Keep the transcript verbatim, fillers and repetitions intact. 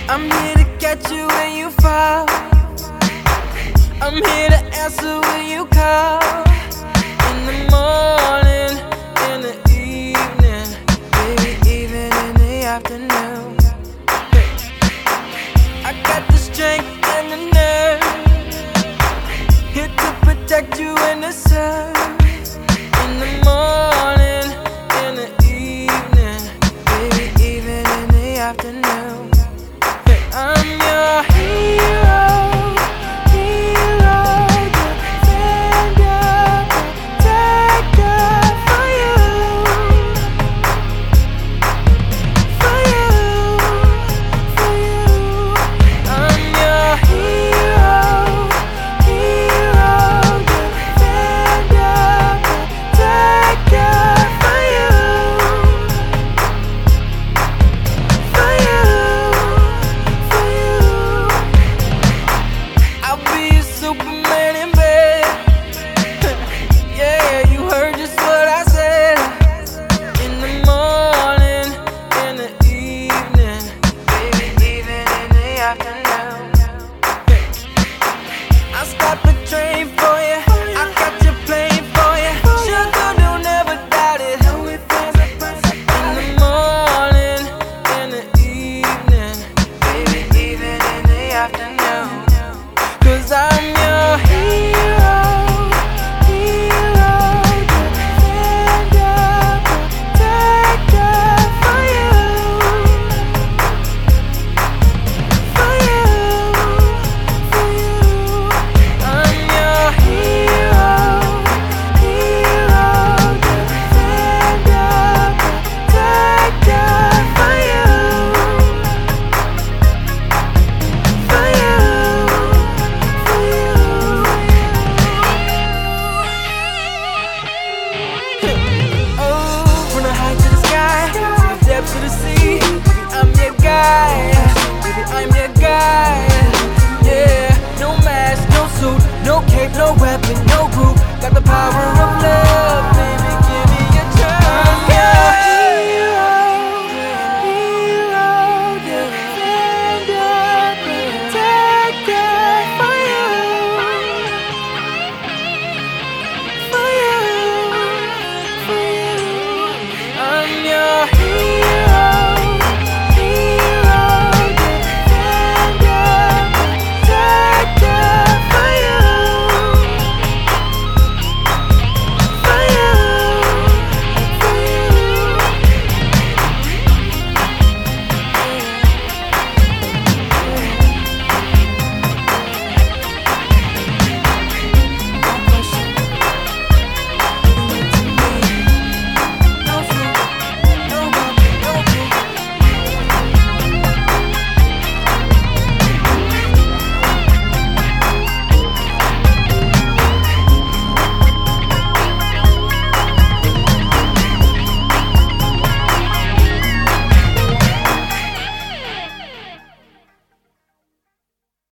I'm here to catch you when you fall. I'm here to answer when you call. In the morning, in the evening, maybe even in the afternoon. Hey. I got the strength and the nerve, here to protect you in the sun. In the morning, in the evening, maybe even in the afternoon.